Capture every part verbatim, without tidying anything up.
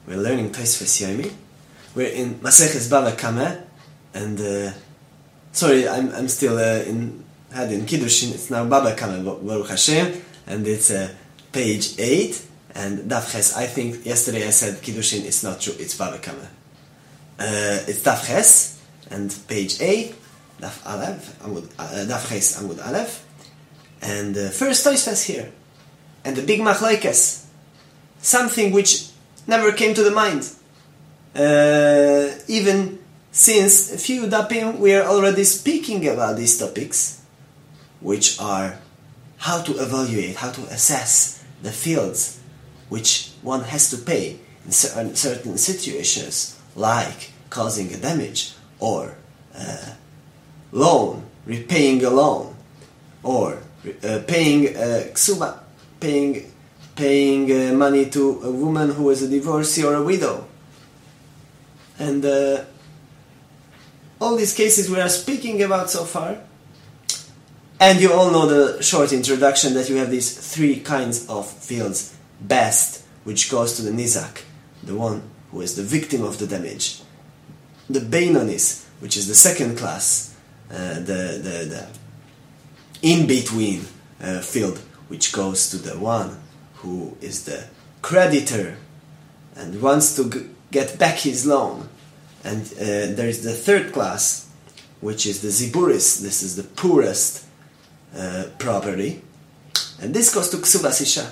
We're learning Tosfos Yomi. We're in Maseches Bava Kama, and uh, sorry, I'm I'm still uh, in had in Kiddushin. It's now Bava Kama, Baruch Hashem, and it's uh, page eight and Daf Ches. I think yesterday I said Kiddushin. It's not true. It's Bava Kama. Uh, it's Daf Ches and page eight, Daf Aleph, Amud, uh, Daf Ches Amud Aleph, and uh, first Tosfos here, and the big machlokes, something which never came to the mind. Uh, even since a few dapim we are already speaking about these topics, which are how to evaluate, how to assess the fields which one has to pay in certain, certain situations, like causing a damage, or uh, loan, repaying a loan, or uh, paying uh, ksuba, paying, paying uh, money to a woman who is a divorcee or a widow. And uh, all these cases we are speaking about so far. And you all know the short introduction that you have these three kinds of fields. Best, which goes to the nizak, the one who is the victim of the damage. The beinonis, which is the second class, uh, the, the, the in-between uh, field, which goes to the one who is the creditor and wants to g- get back his loan. And uh, there is the third class, which is the ziburis. This is the poorest uh, property. And this goes to ksubas isha.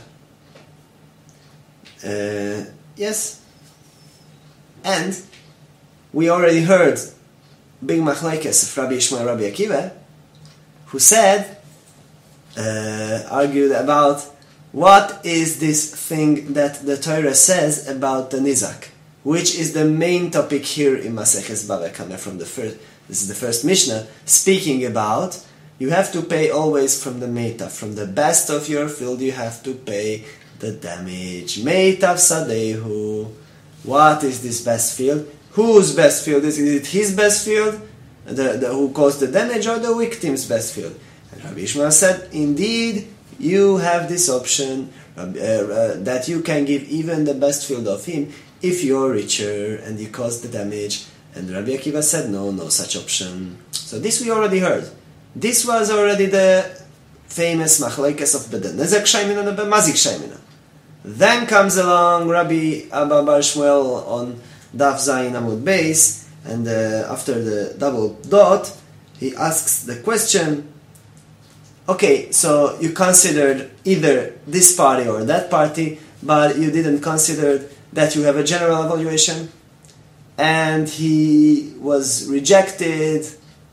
Uh, yes. And we already heard big machlokes of Rabbi Yishmael, Rabbi Akiva, who said, uh, argued about what is this thing that the Torah says about the nizak, which is the main topic here in Maseches Bava Kama from the first. This is the first Mishnah speaking about you have to pay always from the meitav, from the best of your field. You have to pay the damage. Meitav sadehu. What is this best field? Whose best field is it? Is it his best field, the, the who caused the damage, or the victim's best field? And Rabbi Yishmael said, indeed, you have this option uh, uh, that you can give even the best field of him if you're richer and you caused the damage. And Rabbi Akiva said, no, no such option. So this we already heard. This was already the famous machlokes of the Nezek Shaimina and the Mazik Shaimina. Then comes along Rabbi Abba Bar Shmuel on Daf Zayin Amud Beis, and uh, after the double dot, he asks the question, okay, so you considered either this party or that party, but you didn't consider that you have a general evaluation, and he was rejected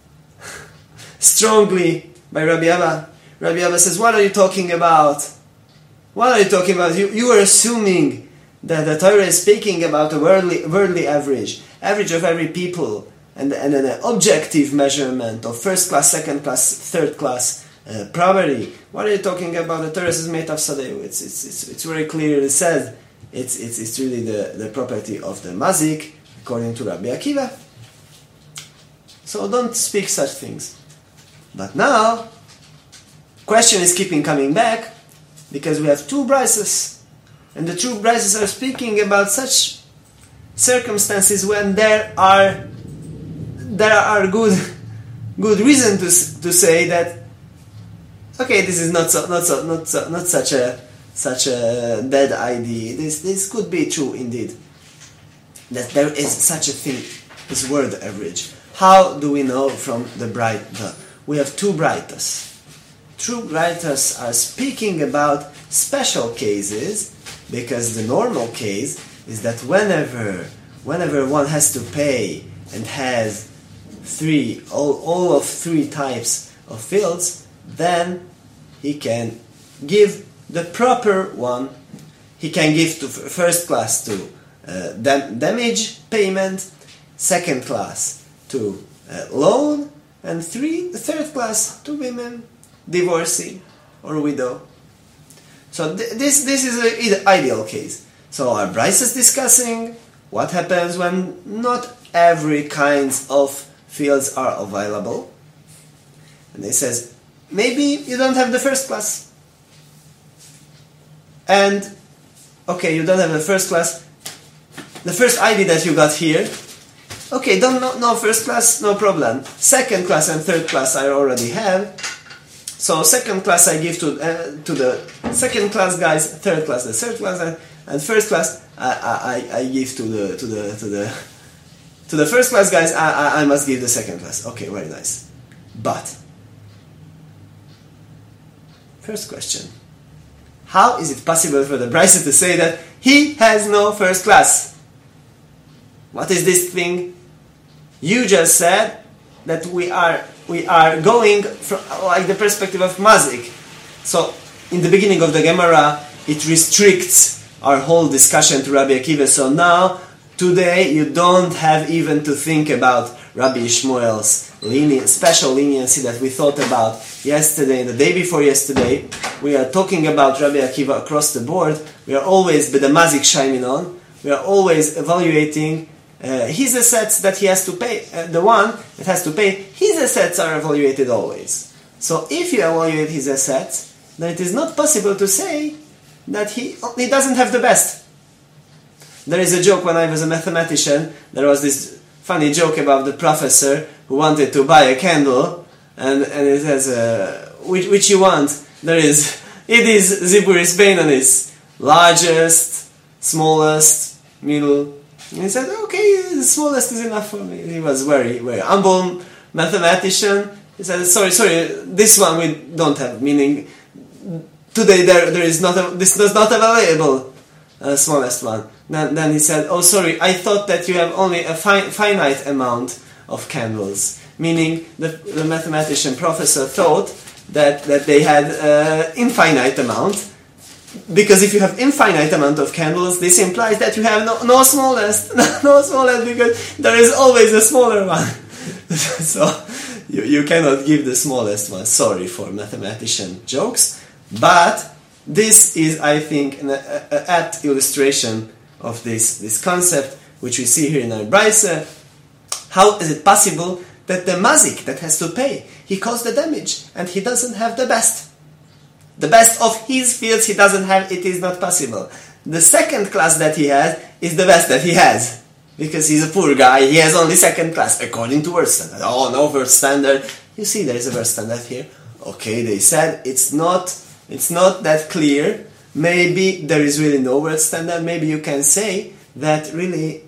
strongly by Rabbi Abba. Rabbi Abba says, what are you talking about? What are you talking about? You, you are assuming that the Torah is speaking about a worldly, worldly average, average of every people, and, and an objective measurement of first class, second class, third class uh, property. What are you talking about? The Torah is made of sadeu. It's, it's, it's, it's very clearly said. It's, it's, it's really the, the property of the mazik, according to Rabbi Akiva. So don't speak such things. But now, question is keeping coming back, because we have two brises, and the two brises are speaking about such circumstances when there are there are good good reason to to say that okay, this is not so not so not so, not such a such a bad idea. This this could be true indeed, that there is such a thing as word average. How do we know from the bright? The, we have two brightas. Two brightas are speaking about special cases, because the normal case is that whenever whenever one has to pay and has three all, all of three types of fields, then he can give the proper one. He can give to first class to uh, dam- damage payment, second class to uh, loan, and three third class to women, divorcee or widow. So th- this this is an ideal case. So our Bryce is discussing what happens when not every kinds of fields are available. And he says, maybe you don't have the first class. And, okay, you don't have the first class. the first I D that you got here, okay, don't no, no first class, no problem. Second class and third class I already have. So second class I give to uh, to the second class guys, third class the third class, and, and first class I, I, I give to the to the to the to the first class guys. I, I, I must give the second class. Okay, very nice. But first question: how is it possible for the Brisa to say that he has no first class? What is this thing? You just said that we are we are going from like the perspective of mazik. So in the beginning of the Gemara, it restricts our whole discussion to Rabbi Akiva. So now, today, you don't have even to think about Rabbi Ishmael's lenient, special leniency that we thought about yesterday and the day before yesterday. We are talking about Rabbi Akiva across the board. We are always with the mazik shining on. We are always evaluating Uh, his assets that he has to pay, uh, the one that has to pay, his assets are evaluated always. So if you evaluate his assets, then it is not possible to say that he, he doesn't have the best. There is a joke when I was a mathematician, there was this funny joke about the professor who wanted to buy a candle, and, and it says, uh, which, which you want? There is, it is Ziburis Beinonis, largest, smallest, middle. And he said, okay, the smallest is enough for me. He was very, very humble mathematician. He said, sorry, sorry, this one we don't have, meaning today there there is not, a, this is not available, uh, smallest one. Then, then he said, oh, sorry, I thought that you have only a fi- finite amount of candles. Meaning the, the mathematician professor thought that, that they had uh, infinite amount. Because if you have infinite amount of candles, this implies that you have no, no smallest, no smallest, because there is always a smaller one. So you, you cannot give the smallest one. Sorry for mathematician jokes, but this is, I think, an a, a apt illustration of this, this concept, which we see here in our Brisa. How is it possible that the mazik that has to pay, he caused the damage, and he doesn't have the best? The best of his fields he doesn't have, it is not possible. The second class that he has is the best that he has. Because he's a poor guy, he has only second class, according to Word Standard. Oh, no Word Standard. You see, there is a Word Standard here. Okay, they said it's not, it's not that clear. Maybe there is really no Word Standard. Maybe you can say that really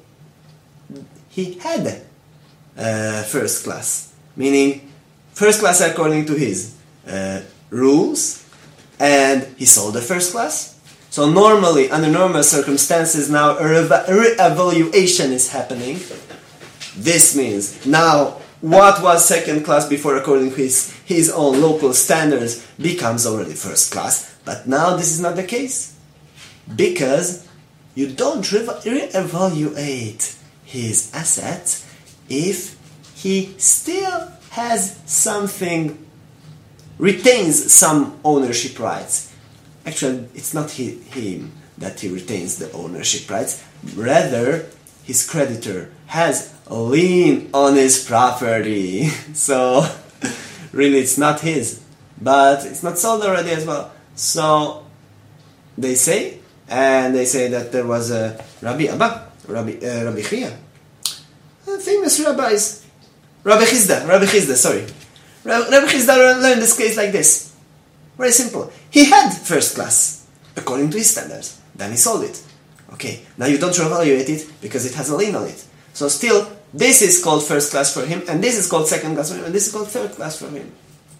he had uh, first class. Meaning, first class according to his uh, rules. And he sold the first class. So normally, under normal circumstances, now a re-evaluation is happening. This means now what was second class before according to his, his own local standards becomes already first class. But now this is not the case. Because you don't re-evaluate his assets if he still has something, retains some ownership rights. Actually, it's not he, him that he retains the ownership rights. Rather, his creditor has a lien on his property. So, really, it's not his. But it's not sold already as well. So, they say, and they say that there was a Rabbi Abba, Rabbi, uh, Rabbi Chia, famous rabbis. Rabbi Chizda, Rabbi Chizda, sorry. Rabbi Chizda learned this case like this. Very simple. He had first class, according to his standards. Then he sold it. Okay, now you don't reevaluate it because it has a lien on it. So still, this is called first class for him, and this is called second class for him, and this is called third class for him.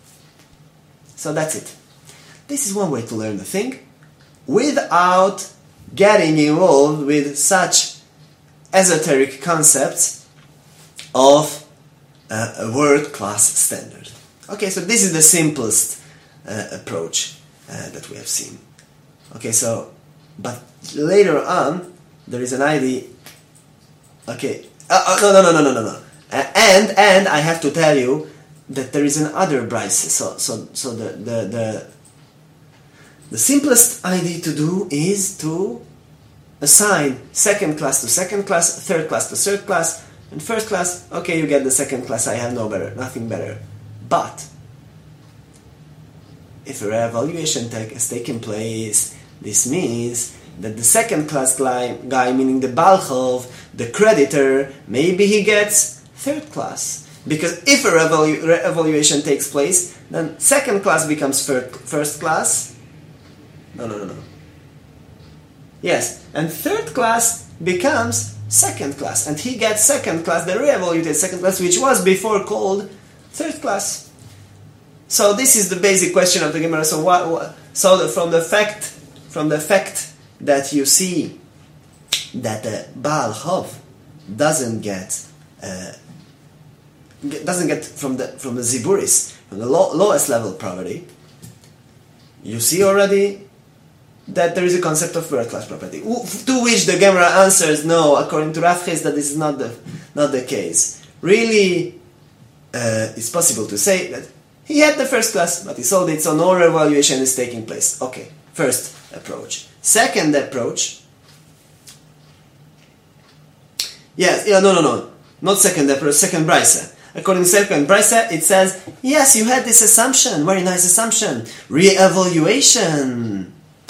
So that's it. This is one way to learn the thing, without getting involved with such esoteric concepts of uh, a world-class standard. Okay, so this is the simplest uh, approach uh, that we have seen. Okay, so, but later on, there is an idea. Okay, uh, uh, no, no, no, no, no, no, no. Uh, and and I have to tell you that there is another Brisa. So, so, so the the the the simplest idea to do is to assign second class to second class, third class to third class, and first class. Okay, you get the second class. I have no better, nothing better. But if a reevaluation take, has taken place, this means that the second class guy, guy meaning the Balchov, the creditor, maybe he gets third class. Because if a revalu- re-evaluation takes place, then second class becomes fir- first class. No, no, no, no. Yes, and third class becomes second class. And he gets second class, the re-evaluated second class, which was before called third class. So this is the basic question of the Gemara. So, what, what, so the, from the fact, from the fact that you see that the Baal Chov doesn't get... Uh, doesn't get from the from the Ziburis, from the low, lowest level property, you see already that there is a concept of third class property. To which the Gemara answers, no, according to Rav Ches, that this is not the not the case. Really, uh, it's possible to say that he had the first class, but he sold it, so no revaluation is taking place. Okay, first approach. Second approach. Yes, yeah, no, no, no, not second approach. Second brisa. According to second brisa, it says, yes, you had this assumption, very nice assumption, re-evaluation.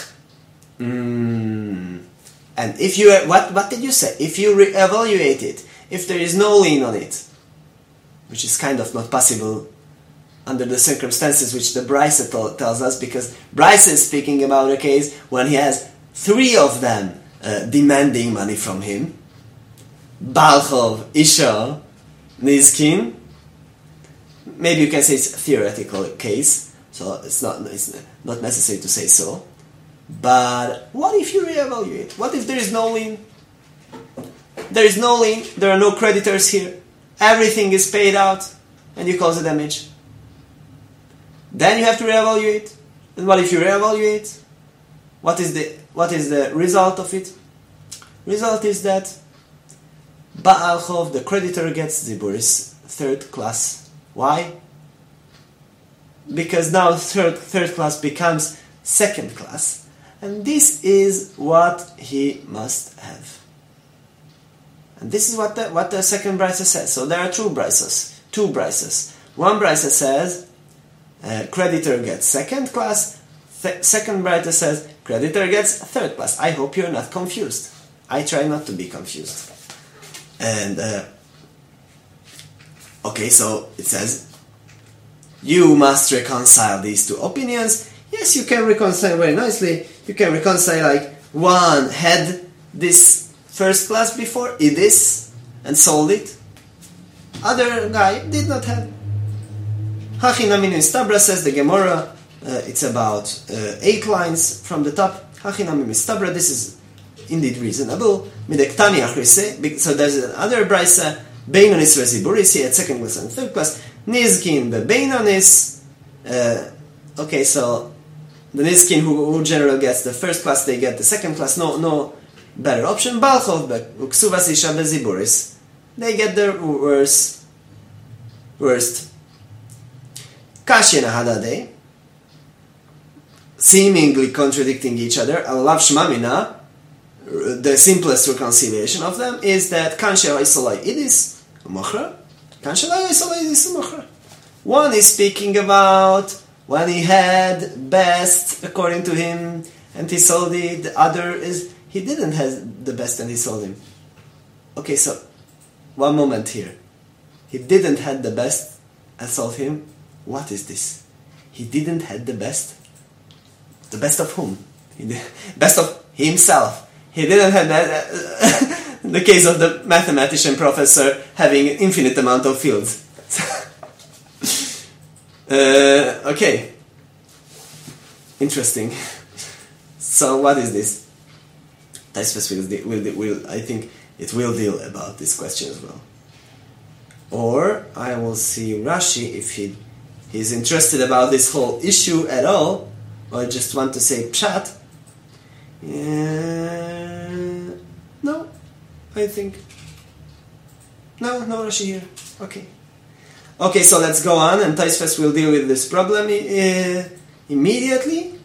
Mm. And if you, what, what did you say? If you re-evaluate it, if there is no lien on it, which is kind of not possible under the circumstances which the brisa t- tells us, because brisa is speaking about a case when he has three of them uh, demanding money from him, Balchov, Isha, Nizkin. Maybe you can say it's a theoretical case, so it's not it's not necessary to say so. But what if you reevaluate? What if there is no lien? There is no lien, there are no creditors here, everything is paid out, and you cause a damage. Then you have to reevaluate. And what if you reevaluate? What is the what is the result of it? Result is that Baal Chov, the creditor, gets Ziburis, third class. Why? Because now third, third class becomes second class. And this is what he must have. And this is what the, what the second brisa says. So there are two brisas. Two brisas. One brisa says, uh, creditor gets second class. Th- second brisa says, creditor gets third class. I hope you're not confused. I try not to be confused. And, uh, okay, so it says, you must reconcile these two opinions. Yes, you can reconcile very nicely. You can reconcile like one had this first class before, Idis, and sold it. Other guy did not have. Hachinami mistabra, says the Gemara. Uh, it's about uh, eight lines from the top. Hachinami mistabra, this is indeed reasonable. Midektani achrise, so there's another brisa. Beinonis Reziburis, he had second class and third class. Nizkin the Beinonis. Uh, okay, so the Nizkin who, who generally gets the first class, they get the second class. No, no better option. Balchov Uksuvas Isha Beziburis, they get the worst. Worst. Kashina Hadade, seemingly contradicting each other. Alav Shmamina. The simplest reconciliation of them is that Kansha Isolai Idis Machra. Kansha Isolai Idis Machra. One is speaking about when he had best according to him and he sold it. The other is he didn't have the best and he sold him. Okay, so one moment here. He didn't have the best and sold him. What is this? He didn't have the best. The best of whom? He did, best of himself. He didn't have that. Uh, the case of the mathematician professor having an infinite amount of fields. uh, okay. Interesting. So what is this? Taisves will, will, will, I think it will deal about this question as well. Or I will see Rashi if he he's interested about this whole issue at all, or just want to say pshat. Uh, no, I think. No, no Rashi here. Okay. Okay, so let's go on, and Taisves will deal with this problem uh, immediately.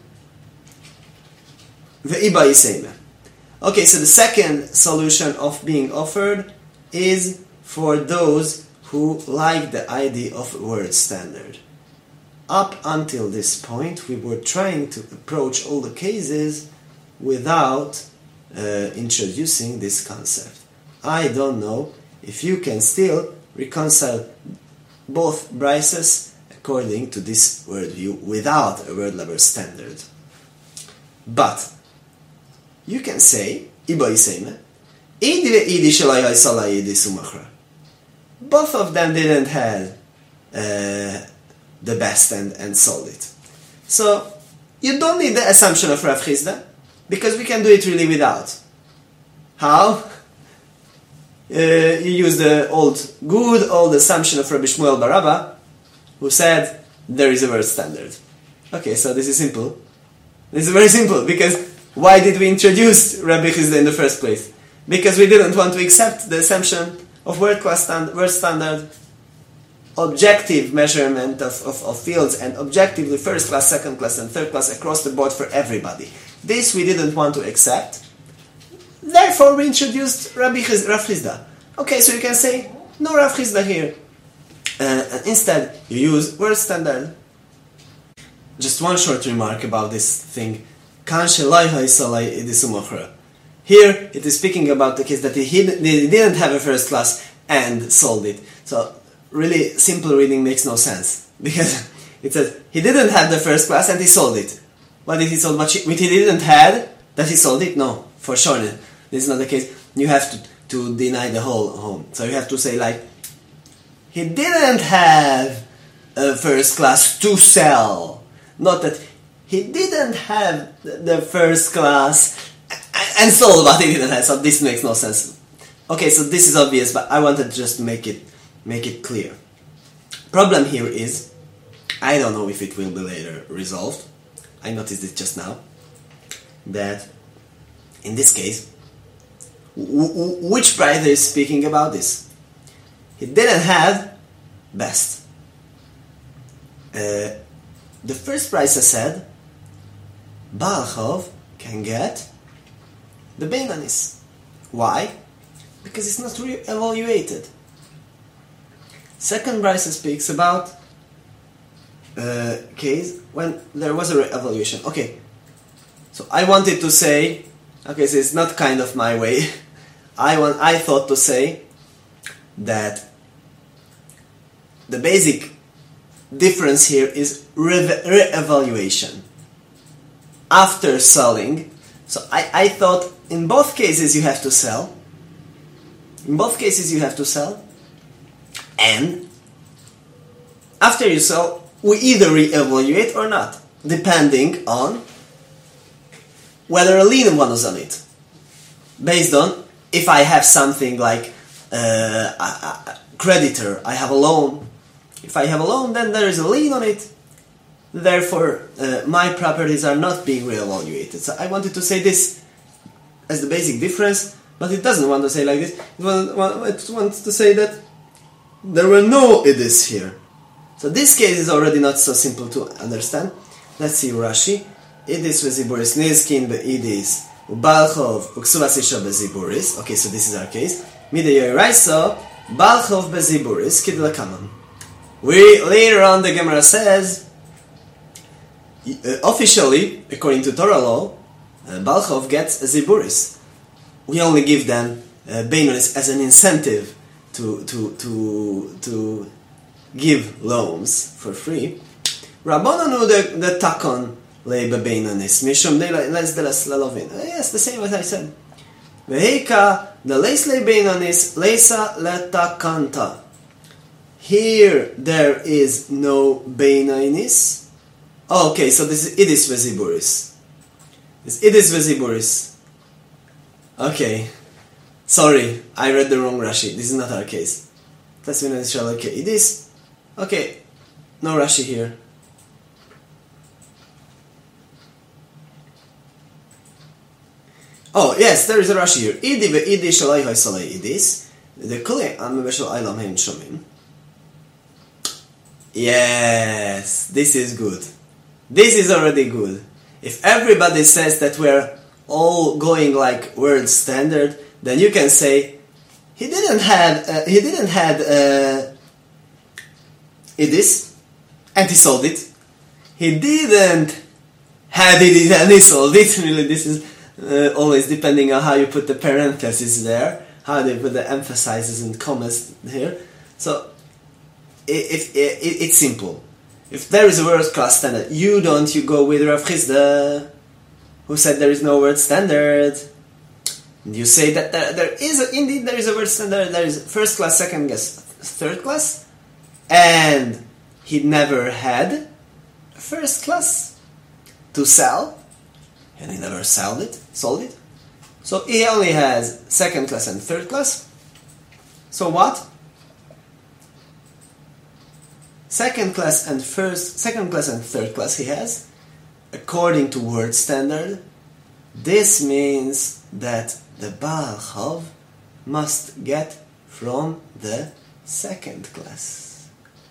Ve'iba Yisema. Okay, so the second solution of being offered is for those who like the idea of word standard. Up until this point, we were trying to approach all the cases without uh, introducing this concept. I don't know if you can still reconcile both brises according to this worldview without a word level standard. But you can say, both of them didn't have uh, the best and, and solid. So you don't need the assumption of Rav Chisda, because we can do it really without. How? Uh, you use the old, good old assumption of Rabbi Shmuel bar Abba, who said there is a word standard. Okay, so this is simple. This is very simple, because why did we introduce Rabbi Chisda in the first place? Because we didn't want to accept the assumption of word class stand, word standard, objective measurement of, of, of fields, and objectively first class, second class, and third class across the board for everybody. This we didn't want to accept. Therefore, we introduced Rabbi Chiz, Rav Chisda. Okay, so you can say no Rav Chisda here. Uh, and instead, you use word standard. Just one short remark about this thing. Here, it is speaking about the case that he, he didn't have a first class and sold it. So, really, simple reading makes no sense. Because it says, he didn't have the first class and he sold it. What did he sold? What he didn't have, that he sold it? No, for sure. This is not the case. You have to, to deny the whole home. So you have to say like, he didn't have a first class to sell. Not that he didn't have the first class and sold what he didn't have. So this makes no sense. Okay, so this is obvious, but I wanted to just make it make it clear. Problem here is, I don't know if it will be later resolved. I noticed it just now. That in this case, w- w- which bride is speaking about this? He didn't have best. Uh, the first bride said, Baal Chov can get the Beinanis. Why? Because it's not re-evaluated. Second bride speaks about uh, case when there was a re-evaluation. Okay, so I wanted to say, okay, so it's not kind of my way. I want, I thought to say that the basic difference here is re- re-evaluation. After selling, so I, I thought in both cases you have to sell. In both cases you have to sell. And after you sell, we either re-evaluate or not, depending on whether a lien one is on it. Based on if I have something like uh, a, a creditor, I have a loan. If I have a loan, then there is a lien on it. Therefore, uh, my properties are not being re-evaluated. So I wanted to say this as the basic difference, but it doesn't want to say like this. It wants to say that there were no idis here. So this case is already not so simple to understand. Let's see Rashi. Idis veziburis nizkin beidis ubalchov uksuvasisha beziburis. Okay, so this is our case. Midei raiso balchov beziburis kidlakamam. We later on the Gemara says, uh, officially, according to Torah law, uh, balchov gets a ziburis. We only give them uh, beinonis as an incentive to to to to give loans for free. Rabbananu the the takon leibe beinonis mishum de les de les lelovin. Yes, the same as I said. Veheika the leis le beinonis leisa letakanta. Here there is no beinonis. Oh, okay, so this is idis veziburis. This idis veziburis. Okay. Sorry, I read the wrong Rashi. This is not our case. Let's finish shall okay. It is okay. No Rashi here. Oh yes, there is a Rashi here. Idi ve'idi shalai v'salei idis. The kule am v'shal aylam heim shomim. Yes, this is good. This is already good. If everybody says that we're all going like world standard, then you can say he didn't have uh, he didn't have uh, idis and he sold it. He didn't have it and he sold it. Really, this is uh, always depending on how you put the parentheses there, how they put the emphasizes and commas here. So if, if, if it's simple. If there is a word class standard, you don't you go with Rav Chisda, who said there is no word standard. And you say that there, there is a, indeed there is a word standard. There is first class, second class, third class, and he never had first class to sell, and he never sold it, sold it. So he only has second class and third class. So what? Second class and first, second class and third class he has, according to word standard. This means that the Baal Chav must get from the second class.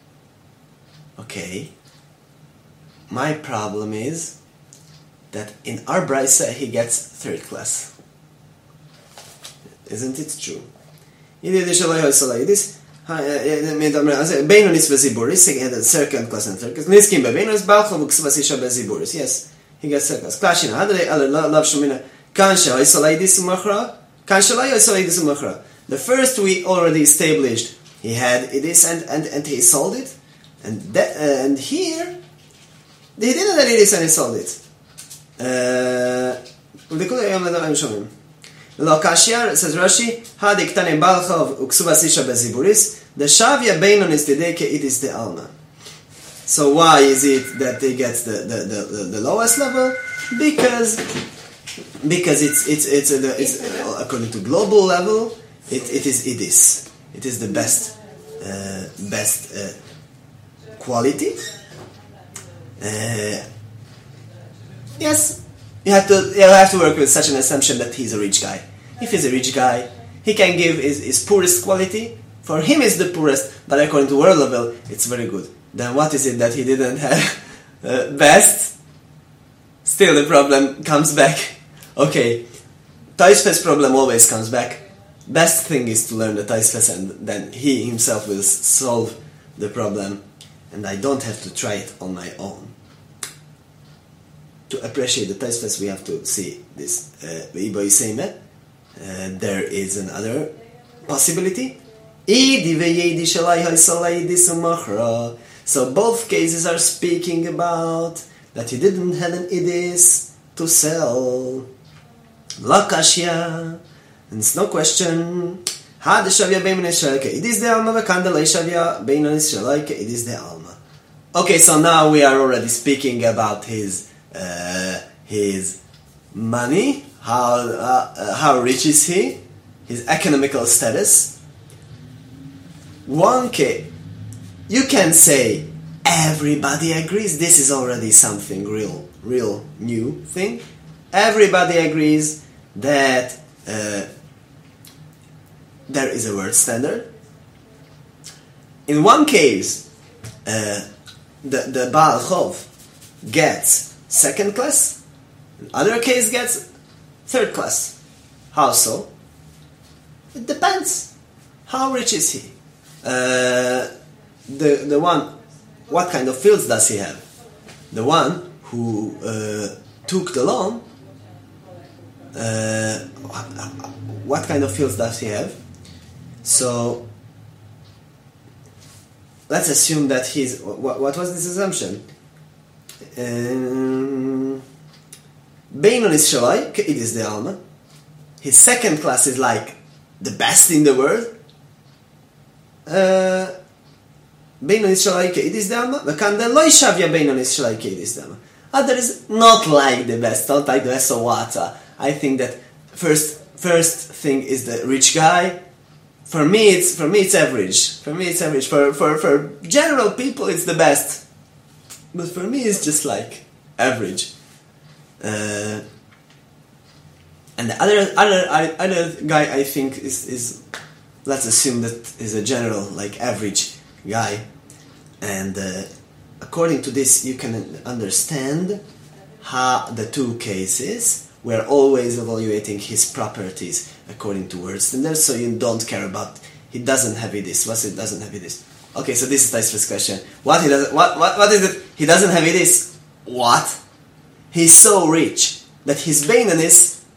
Okay. My problem is that in our Brisa he gets third class. Isn't it true? This Beinonis v'ziburis, he had a second class and third class. Niskim bebeinonis balchov uksvasisha beziburis. Yes, he gets third class. Klashina hadre ale lav shumina kansha isolaidis umachra kansha la isolaidis umachra. The first we already established. He had this and and and he sold it, and that uh, and here he didn't have this and he sold it. Uh, Lo kashir, says Rashi, hadik tanim balchov uksuvasisha beziburis, the shavya beinonis dideke it is the alma. So why is it that they get the, the, the, the, the lowest level? Because because it's it's it's, it's, it's according to global level, it, it is it is it is the best uh, best uh, quality. Uh, yes. You have to you have to work with such an assumption that he's a rich guy. If he's a rich guy, he can give his, his poorest quality. For him it's the poorest, but according to world level, it's very good. Then what is it that he didn't have uh, best? Still the problem comes back. Okay, Taisfes problem always comes back. Best thing is to learn the Taisfes and then he himself will solve the problem. And I don't have to try it on my own. To appreciate the Taisfes, we have to see this. Uh, uh, there is another possibility. So both cases are speaking about that he didn't have an idis to sell. Lakashya, and it's no question. It is the alma. It is the alma. Okay, so now we are already speaking about his. Uh, his money, how uh, how rich is he, his economical status. One case, you can say everybody agrees. This is already something real, real new thing. Everybody agrees that uh, there is a word standard. In one case, uh, the the Baal Chov gets second class, other case gets third class. How so? It depends. How rich is he? Uh, the the one, what kind of fields does he have? The one who uh, took the loan, uh, what kind of fields does he have? So let's assume that he's, what, what was this assumption? Um, Beinonis Shalai, it is the Alma. His second class is like the best in the world. Beinonis Shalai, it is the Alma. V'kanda loy shavya Beinonis Shalai, it is the Alma. Other is not like the best, not like the best of Wata. I think that first first thing is the rich guy. For me, it's for me it's average. For me, it's average. For for for general people, it's the best. But for me, it's just like average. Uh, and the other other other guy, I think, is is let's assume that is a general like average guy, and uh, according to this, you can understand how the two cases we're always evaluating his properties according to word standards. So you don't care about he doesn't have it this. What's it doesn't have it this? Okay, so this is the first question. What he doesn't? What what what is it? He doesn't have it. Is what? He's so rich that his Beinonis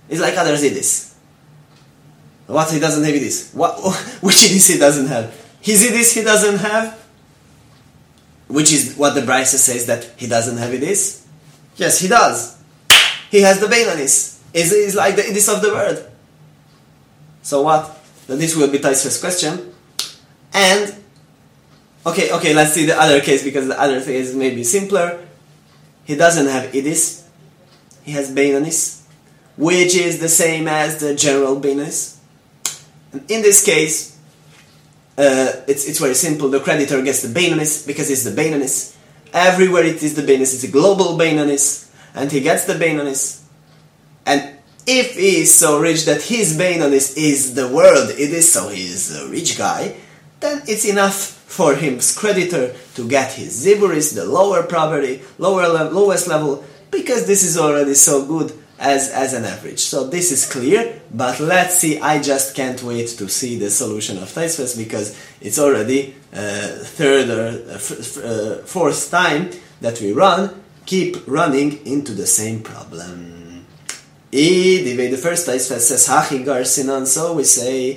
It's like others Idis. What he doesn't have Idis? What, which Idis he doesn't have? His Idis he doesn't have? Which is what the Brisa says that he doesn't have Idis? Yes, he does. He has the Beinanis. It's, it's like the Idis of the word. So what? Then this will be Taisva's question. And, okay, okay, let's see the other case, because the other thing is maybe simpler. He doesn't have Idis. He has Beinanis, which is the same as the general Beinanis. And in this case, uh, it's, it's very simple. The creditor gets the Beinanis because it's the Beinanis. Everywhere it is the Beinanis, it's a global Beinanis, and he gets the Beinanis. And if he is so rich that his Beinanis is the world, it is so he is a rich guy, then it's enough for his creditor to get his Ziburis, the lower property, lower le- lowest level, because this is already so good as, as an average. So this is clear, but let's see, I just can't wait to see the solution of Taisvas, because it's already uh, third or uh, f- uh, fourth time that we run, keep running into the same problem. The first Taisvas says, Hachi Garsinan, so we say,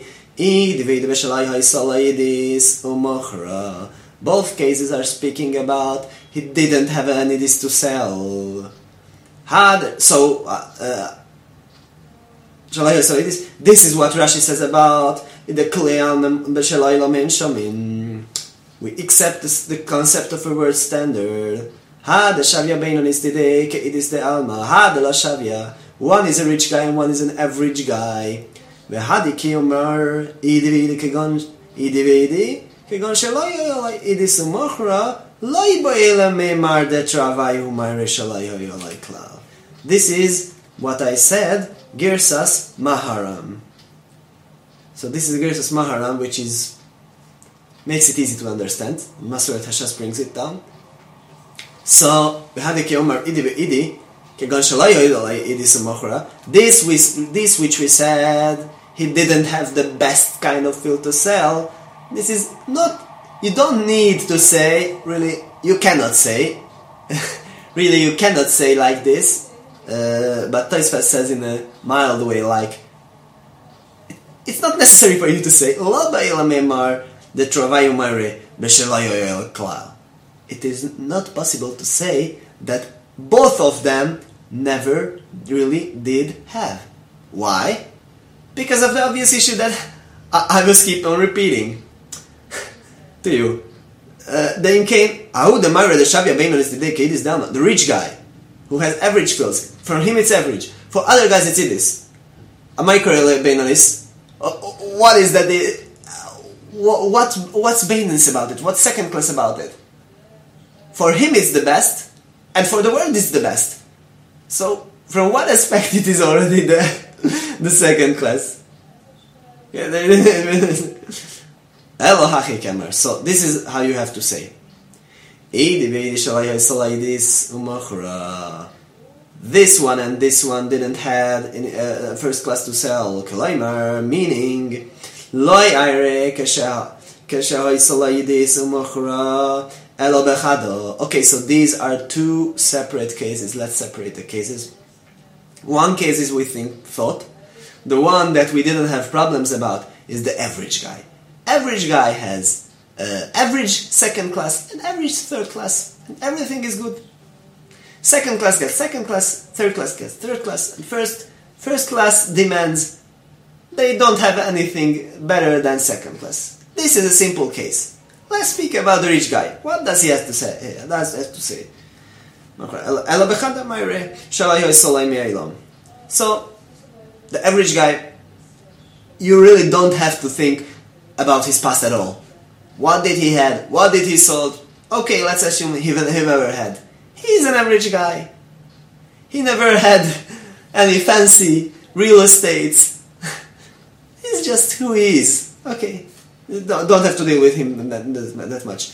both cases are speaking about he didn't have any this to sell. Had so uh, this is what Rashi says about the Klean Beshalayla Menshamin. We accept this, the concept of a word standard. Had the Shavya Beinonis today, it is the Alma. Had the La Shavya. One is a rich guy and one is an average guy. והדיקי אומר, אידי ואידי כגון, אידי ואידי, כגון שלא יהיה עלי אידי סמוכרה, לא יבואי לממר דתרווי ומיירי שלא יהיה עלי כלל. This is what I said, Girsas Maharam. So this is Girsas Maharam, which is, makes it easy to understand. Masurat Hashas brings it down. So, והדיקי אומר, אידי ואידי, this, this which we said, he didn't have the best kind of field to sell. This is not, you don't need to say, really, you cannot say, really you cannot say like this, uh, but Taisvas says in a mild way, like, it's not necessary for you to say, it is not possible to say that both of them never really did have. Why? Because of the obvious issue that I, I will keep on repeating to you. Uh, then came Ahu the Mara the Shavya Beinonis the Dekid is down. The rich guy who has average fields. For him it's average. For other guys it's Idis. A micro Beinonis. Uh, what is that? They, uh, what what's Beinonis about it? What's second class about it? For him it's the best. And for the world, it's the best. So, from what aspect it is already the the second class? Yeah, so this is how you have to say. This one and this one didn't have any, uh, first class to sell. Meaning, okay, so these are two separate cases. Let's separate the cases. One case is we think thought. The one that we didn't have problems about is the average guy. Average guy has uh, average second class and average third class, and everything is good. Second class gets second class, third class gets third class, and first first class demands they don't have anything better than second class. This is a simple case. Let's speak about the rich guy. What does he have to say? He does have to say. So, the average guy, you really don't have to think about his past at all. What did he had? What did he sold? Okay, let's assume he never had. He's an average guy. He never had any fancy real estates. He's just who he is. Okay. Don't, don't have to deal with him that, that, that much.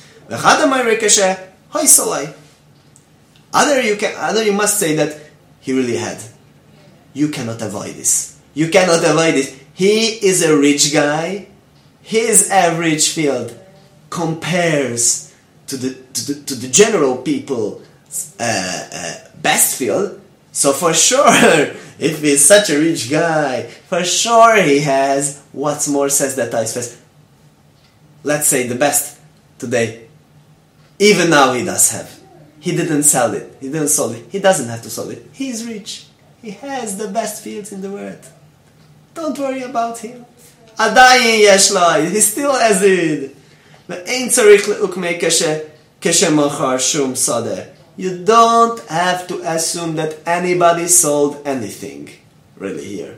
Other you can, other you must say that he really had. You cannot avoid this. You cannot avoid it. He is a rich guy. His average field compares to the to the, to the general people uh, uh, best field. So for sure, if he's such a rich guy, for sure he has, what's more says that I says, let's say the best today. Even now he does have. He didn't sell it. He didn't sell it. He doesn't have to sell it. He's rich. He has the best fields in the world. Don't worry about him. Adayin yesh lo, he still has it. ואין צריך להוקמי כשמוכר שום שדה. You don't have to assume that anybody sold anything, really, here.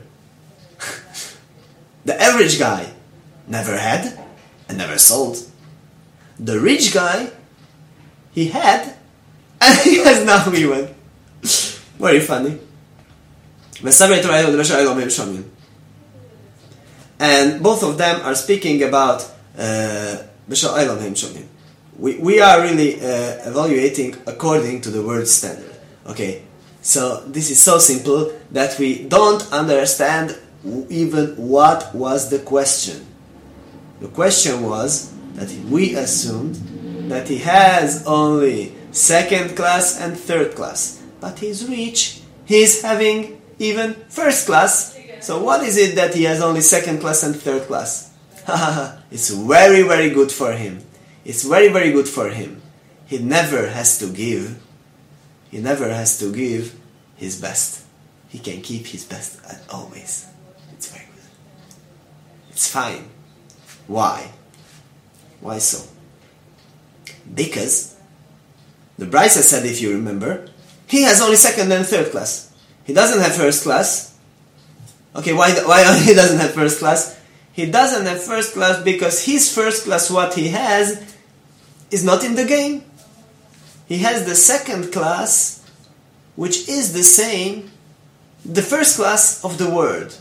The average guy never had and never sold. The rich guy, he had and he has now even. Very funny. And both of them are speaking about uh, we, we are really uh, evaluating according to the word standard. Okay, so this is so simple that we don't understand even what was the question. The question was that we assumed that he has only second class and third class, but he's rich, he's having even first class. So what is it that he has only second class and third class? It's very, very good for him. It's very, very good for him. He never has to give. He never has to give his best. He can keep his best always. It's very good. It's fine. Why? Why so? Because the Brisa said, if you remember, he has only second and third class. He doesn't have first class. Okay, why, why he doesn't have first class? He doesn't have first class because his first class, what he has, is not in the game. He has the second class, which is the same, the first class of the word.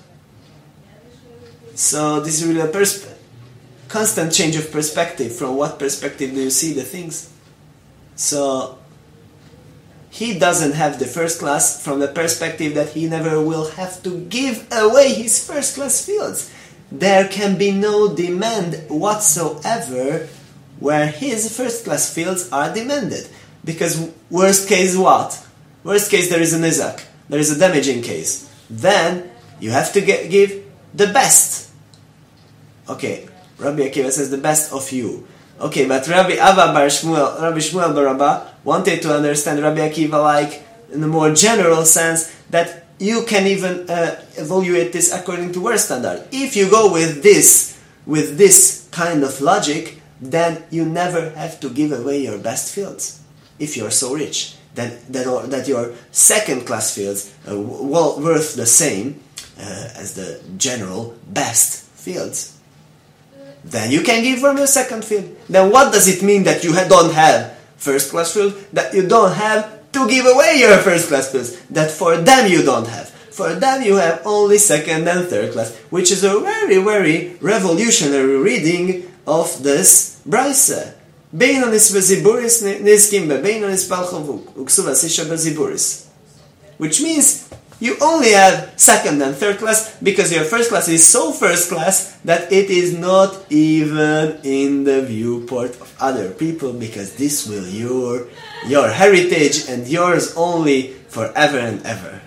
So this is really a pers- constant change of perspective. From what perspective do you see the things? So he doesn't have the first class from the perspective that he never will have to give away his first class fields. There can be no demand whatsoever where his first class fields are demanded. Because worst case what? Worst case there is an Isaac. There is a damaging case. Then you have to get, give the best. Okay, Rabbi Akiva says the best of you. Okay, but Rabbi Abba bar Shmuel, Rabbi Shmuel bar Abba wanted to understand Rabbi Akiva like in a more general sense that you can even uh, evaluate this according to word standard. If you go with this, with this kind of logic, then you never have to give away your best fields. If you're so rich, then that, or, that your second class fields are well worth the same uh, as the general best fields. Then you can give from your second field. Then what does it mean that you don't have first class field? That you don't have to give away your first class fields. That for them you don't have. For them you have only second and third class. Which is a very, very revolutionary reading of this Brisa. Beinonis v'ziburis niskim beinonis palchavuk uksuvas isha beziburis. Which means you only have second and third class because your first class is so first class that it is not even in the viewport of other people, because this will your your heritage and yours only forever and ever.